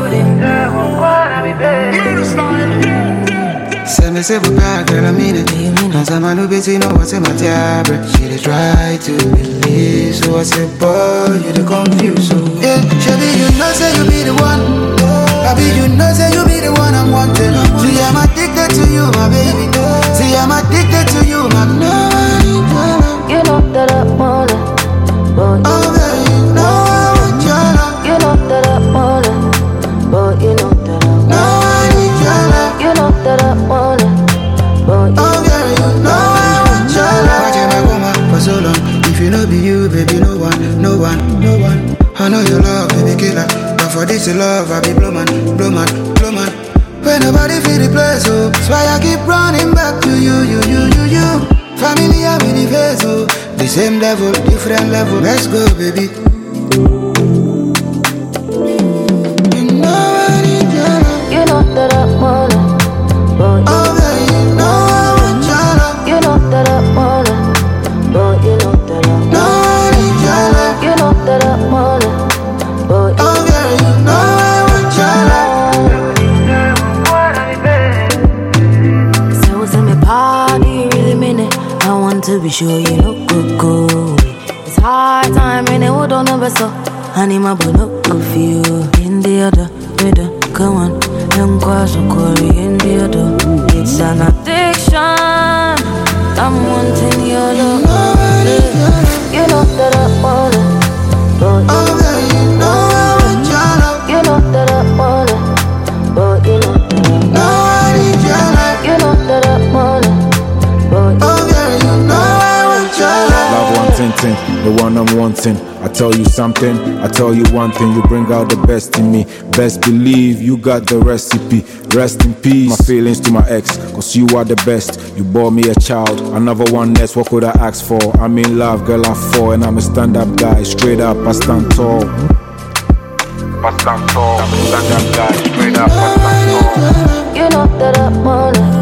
Send me say we're back, girl, I mean it. Cause I'm a new bitch, you know what's in my tablet. She dey try to believe, so I say, boy, you dey confused. So yeah, Shelby, you know say you be the one. Baby, you know say you be the one I'm wanting. See, I'm addicted to you, my baby. See, I'm addicted to you, my love. You know that I want it, but oh, baby, you know I want your love. you know that I want it, but you know that I want it. No, I need your love. You know that I want it, but oh, girl, you know I want your love. Watching my woman for so long. If you know be you, baby, no one, no one, no one. I know your love, baby, killer. But for this love, I be blow man, blow man, blow man. When nobody feel the place, oh, that's why I keep running back to you. Family, I'm in the face, oh. The same level, different level. Let's go, baby. You know I need your love. you know that I want it, but oh, baby, you know I want your love. you know that I want it, but you know that I want it. No, I need your love. You know that I want it, but oh, girl, you know I want your love. so send me party, really mean it. I want to be sure you know go. It's hard time and it would don't ever so. Honey, my boy, no go for you. In the other, come on. Young cause so in the other. It's an addiction. I'm wanting your love. You know that I want it, but oh, girl, you know I want your love. you know that I want it, but you know that I want it. No, I need your love. You know that I want it, but oh, girl, you know I want your love. Love one thing, the one I'm wanting. I tell you something, I tell you one thing. You bring out the best in me. Best believe you got the recipe. Rest in peace, my feelings to my ex, cause you are the best. You bore me a child, another one less. What could I ask for? I'm in love, girl, I fall. And I'm a stand-up guy, straight up, I stand tall. I stand tall, I'm a stand-up guy, straight up, I stand tall. you know that I want it,